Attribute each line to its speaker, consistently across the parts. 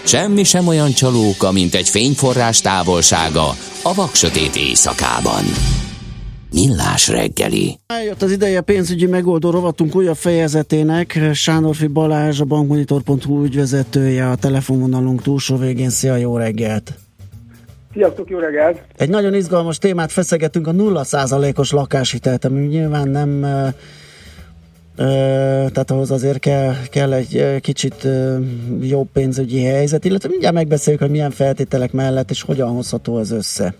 Speaker 1: Semmi sem olyan csalóka, mint egy fényforrás távolsága a vaksötét éjszakában. Millás reggeli.
Speaker 2: Eljött az ideje pénzügyi megoldó rovatunk újabb fejezetének. Sándorfi Balázs, a bankmonitor.hu ügyvezetője a telefonvonalunk túlsó végén. Szia, jó reggelt!
Speaker 3: Sziasztok, jó reggelt!
Speaker 2: Egy nagyon izgalmas témát feszegetünk, a 0%-os lakáshitelt, ami nyilván nem... tehát ahhoz azért kell egy kicsit jobb pénzügyi helyzet, illetve mindjárt megbeszéljük, hogy milyen feltételek mellett és hogyan hozható az össze.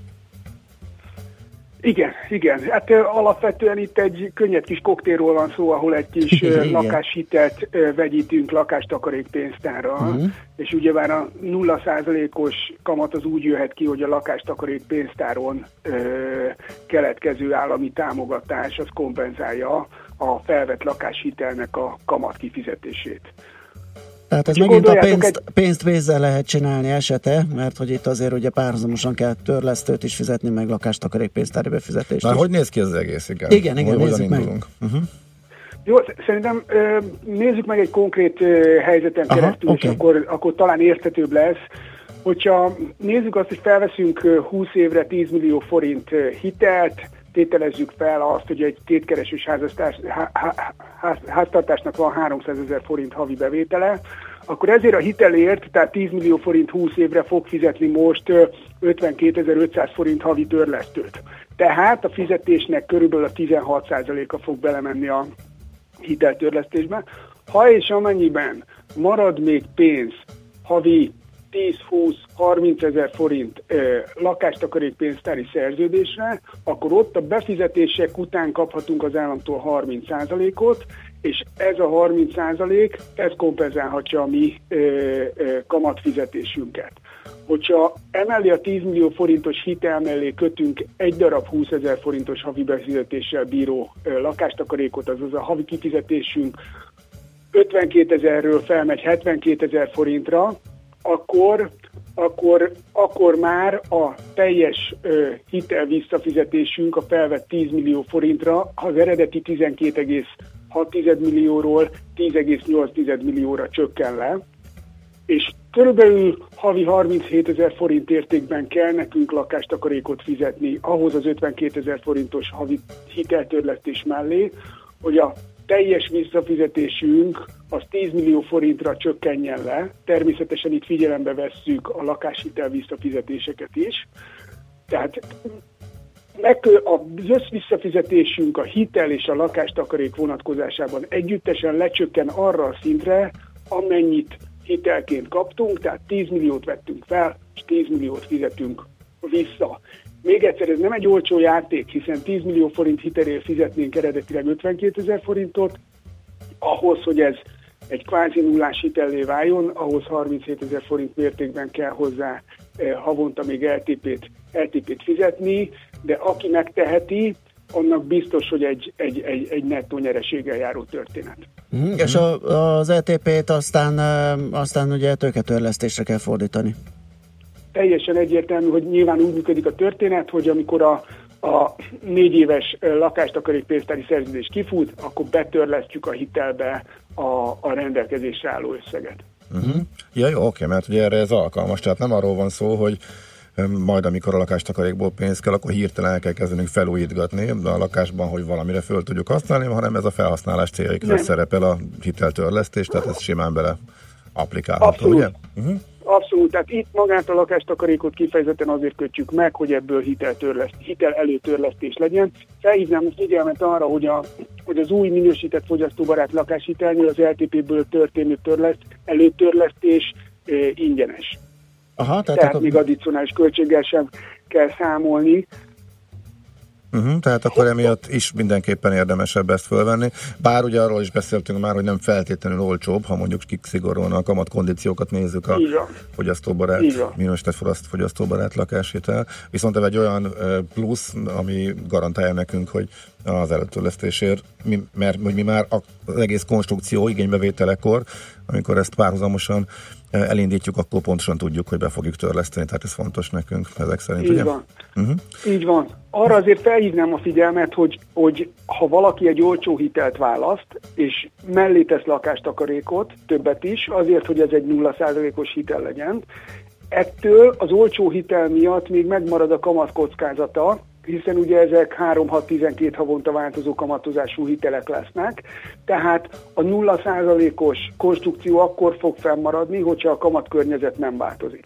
Speaker 3: Igen. Hát alapvetően itt egy könnyed kis koktélról van szó, ahol egy kis lakáshitelt vegyítünk lakástakarékpénztárral, és ugyebár a 0%-os kamat az úgy jöhet ki, hogy a lakástakarékpénztáron keletkező állami támogatás az kompenzálja a felvett lakáshitelnek a kamat kifizetését.
Speaker 2: Tehát ez megint a pénzt pénzzel lehet csinálni esete, mert hogy itt azért ugye párhuzamosan kell törlesztőt is fizetni, meg lakástakarékpénztári befizetést.
Speaker 4: Már hogy néz ki az egész?
Speaker 2: Igen, nézzük meg.
Speaker 3: Jó, szerintem nézzük meg egy konkrét helyzeten keresztül, okay. És akkor talán érthetőbb lesz. Hogyha nézzük azt, hogy felveszünk 20 évre 10 millió forint hitelt, tételezzük fel azt, hogy egy kétkeresős háztartásnak van 300 000 forint havi bevétele, akkor ezért a hitelért, tehát 10 millió forint 20 évre fog fizetni most 52.500 forint havi törlesztőt. Tehát a fizetésnek körülbelül a 16%-a fog belemenni a hiteltörlesztésbe. Ha és amennyiben marad még pénz havi 10-20-30 ezer forint lakástakarékpénztári szerződésre, akkor ott a befizetések után kaphatunk az államtól 30%-ot, és ez a 30% ez kompenzálhatja a mi kamatfizetésünket. Hogyha emellé a 10 millió forintos hitel mellé kötünk egy darab 20 000 forintos havi befizetéssel bíró lakástakarékot, azaz a havi kifizetésünk 52 000-ről felmegy 72 000 forintra, akkor már a teljes hitel visszafizetésünk a felvett 10 millió forintra az eredeti 12,6 millióról 10,8 millióra csökken le, és körülbelül havi 37 000 forint értékben kell nekünk lakástakarékot fizetni ahhoz az 52 000 forintos havi hiteltörlesztés mellé, hogy a teljes visszafizetésünk az 10 millió forintra csökkenjen le. Természetesen itt figyelembe vesszük a lakáshitel visszafizetéseket is. Tehát az összvisszafizetésünk a hitel és a lakástakarék vonatkozásában együttesen lecsökken arra a szintre, amennyit hitelként kaptunk, tehát 10 milliót vettünk fel, és 10 milliót fizetünk vissza. Még egyszer, ez nem egy olcsó játék, hiszen 10 millió forint hitelért fizetnénk eredetileg 52 000 forintot, ahhoz, hogy ez egy kvázi nullás hitellé váljon, ahhoz 37 000 forint mértékben kell hozzá havonta még LTP-t fizetni, de aki megteheti, annak biztos, hogy egy nettó nyereséggel járó történet.
Speaker 2: És az LTP-t aztán ugye tőketörlesztésre kell fordítani.
Speaker 3: Teljesen egyértelmű, hogy nyilván úgy működik a történet, hogy amikor a 4 éves lakástakarékpénztári szerződés kifut, akkor betörlesztjük a hitelbe a rendelkezésre álló összeget.
Speaker 4: Ja, jó, oké, mert ugye erre ez alkalmas, tehát nem arról van szó, hogy majd amikor a lakástakarékból pénz kell, akkor hirtelen el kell kezdenünk felújítgatni a lakásban, hogy valamire föl tudjuk használni, hanem ez a felhasználás céljára szerepel a hiteltörlesztés, tehát ez simán bele applikálható, ugye?
Speaker 3: Abszolút, tehát itt magát a lakástakarékot kifejezetten azért kötjük meg, hogy ebből hitel előtörlesztés legyen. Felhívnám a figyelmet arra, hogy az új minősített fogyasztóbarát lakáshitelnél az LTP-ből történő előtörlesztés ingyenes.
Speaker 2: Aha,
Speaker 3: tehát még addicionális költséggel sem kell számolni.
Speaker 4: Tehát akkor emiatt is mindenképpen érdemesebb ezt fölvenni. Bár ugye arról is beszéltünk már, hogy nem feltétlenül olcsóbb, ha mondjuk szigorúan a kamatkondíciókat nézzük a fogyasztóbarát, minősített fogyasztóbarát lakáshitel. Viszont ez egy olyan plusz, ami garantálja nekünk, hogy az előtörlesztésért, mert mi már az egész konstrukció igénybevételekor, amikor ezt párhuzamosan elindítjuk, akkor pontosan tudjuk, hogy be fogjuk törleszteni, tehát ez fontos nekünk ezek szerint,
Speaker 3: így
Speaker 4: ugye?
Speaker 3: Van. Így van. Arra azért felhívnám a figyelmet, hogy ha valaki egy olcsó hitelt választ, és mellé tesz lakástakarékot, többet is, azért, hogy ez egy 0%-os hitel legyen, ettől az olcsó hitel miatt még megmarad a kamatkockázata, hiszen ugye ezek 3-6-12 havonta változó kamatozású hitelek lesznek, tehát a 0%-os konstrukció akkor fog fennmaradni, hogyha a kamatkörnyezet nem változik.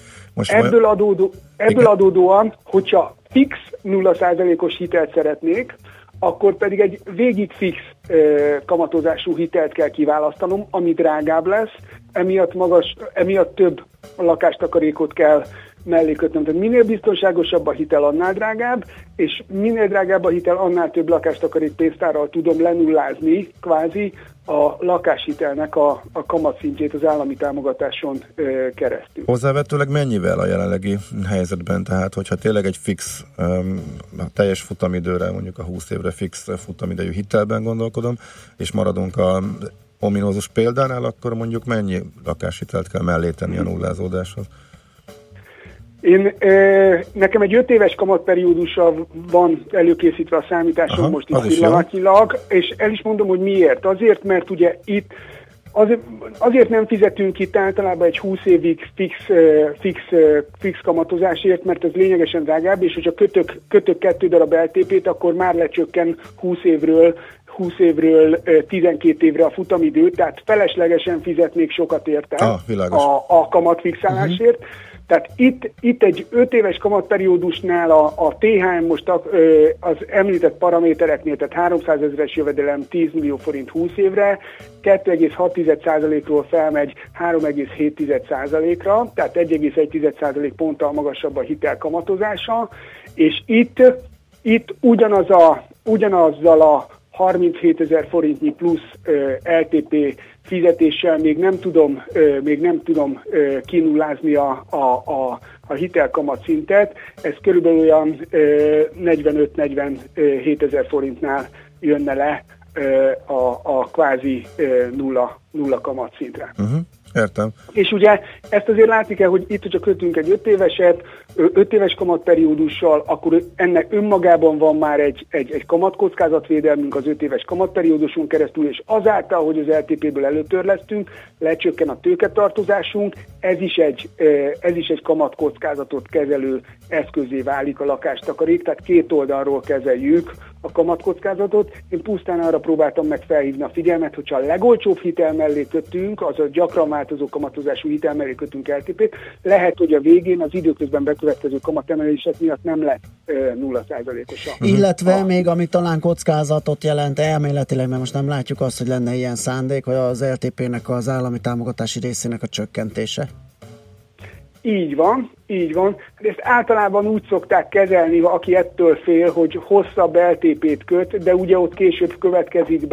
Speaker 3: Ebből adódóan, hogyha fix 0%-os hitelt szeretnék, akkor pedig egy végig fix kamatozású hitelt kell kiválasztanom, ami drágább lesz, emiatt több lakástakarékot kell mellé kötnöm. Tehát minél biztonságosabb a hitel, annál drágább, és minél drágább a hitel, annál több lakástakarék pénztárral tudom lenullázni kvázi a lakáshitelnek a kamatszintjét az állami támogatáson keresztül.
Speaker 4: Hozzávetőleg mennyivel a jelenlegi helyzetben? Tehát, hogyha tényleg egy fix, teljes futamidőre, mondjuk a 20 évre fix futamidejű hitelben gondolkodom, és maradunk a ominózus példánál, akkor mondjuk mennyi lakáshitelt kell mellé tenni a nullázódáshoz?
Speaker 3: Nekem egy 5 éves kamatperiódussal van előkészítve a számításom most itt pillanatnyilag, és el is mondom, hogy miért. Azért, mert ugye itt azért nem fizetünk itt általában egy 20 évig fix kamatozásért, mert ez lényegesen drágább, és hogyha kötök 2 darab LTP-t, akkor már lecsökken 20 évről 12 évre a futamidő, tehát feleslegesen fizetnék sokat érte a kamatfixálásért. Tehát itt egy 5 éves kamatperiódusnál a THM most az említett paramétereknél, tehát 300 000-es jövedelem 10 millió forint 20 évre, 2,6%-ról felmegy 3,7%-ra, tehát 1,1% ponttal magasabb a hitel kamatozása, és itt ugyanazzal a 37 000 forintnyi plusz LTP fizetéssel még nem tudom kinullázni a hitelkamatszintet. Ez körülbelül olyan 45-47 000 forintnál jönne le a kvázi nulla kamatszintre.
Speaker 4: Értem.
Speaker 3: És ugye ezt azért látni kell, hogy itt, hogyha kötünk egy 5 éveset, 5 éves kamatperiódussal, akkor ennek önmagában van már egy kamatkockázatvédelmünk az 5 éves kamatperióduson keresztül, és azáltal, hogy az LTP-ből előtörlesztünk, lecsökken a tőketartozásunk, ez is egy kamatkockázatot kezelő eszközé válik a lakástakarék, tehát két oldalról kezeljük a kamatkockázatot. Én pusztán arra próbáltam meg felhívni a figyelmet, hogyha a legolcsóbb hitel mellé kötünk, azaz gyakran változó kamatozású hitel mellé kötünk LTP-t, lehet, hogy a végén az időközben bekövetkező kamatemelések miatt nem lesz 0%-os.
Speaker 2: Illetve még, ami talán kockázatot jelent elméletileg, mert most nem látjuk azt, hogy lenne ilyen szándék, hogy az LTP-nek az állami támogatási részének a csökkentése.
Speaker 3: Így van. De ezt általában úgy szokták kezelni, aki ettől fél, hogy hosszabb LTP-t köt, de ugye ott később következik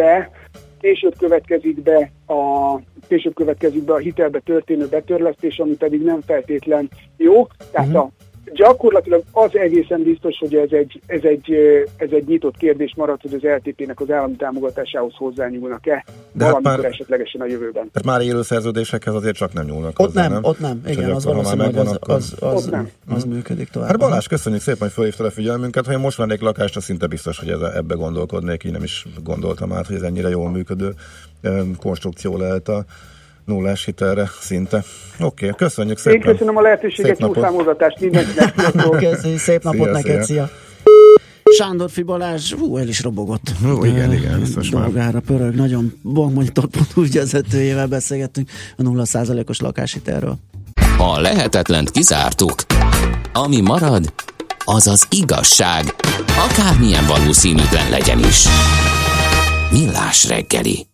Speaker 3: be a hitelbe történő betörlesztés, ami pedig nem feltétlen jó. Tehát gyakorlatilag az egészen biztos, hogy ez egy nyitott kérdés marad, hogy az LTP-nek az állami támogatásához hozzányúlnak-e valamikor esetlegesen a jövőben.
Speaker 4: Tehát már élő szerződésekhez azért csak nem nyúlnak
Speaker 2: ott hozzá, nem? Ott nem, igen, az valószínűleg az működik tovább.
Speaker 4: Hát Balázs, köszönjük szépen, hogy felhívtad a figyelmünket. Ha én most vennék lakást, az szinte biztos, hogy ebbe gondolkodnék, így nem is gondoltam át, hogy ez ennyire jól működő konstrukció lehet a nullás hitelre szinte. Oké, köszönjük szépen.
Speaker 3: Én köszönöm a lehetőséget, jó számozatást mindenkinek.
Speaker 2: Köszönjük, szép napot neked, szia. Sándorfi Balázs, el is robogott.
Speaker 4: Igen, biztos már.
Speaker 2: Dolgára pörög, nagyon bankmonitor.hu vezetőjével beszélgettünk a 0%-os lakáshitelről.
Speaker 1: A lehetetlent kizártuk. Ami marad, az az igazság. Akármilyen valószínűtlen legyen is. Millás reggeli.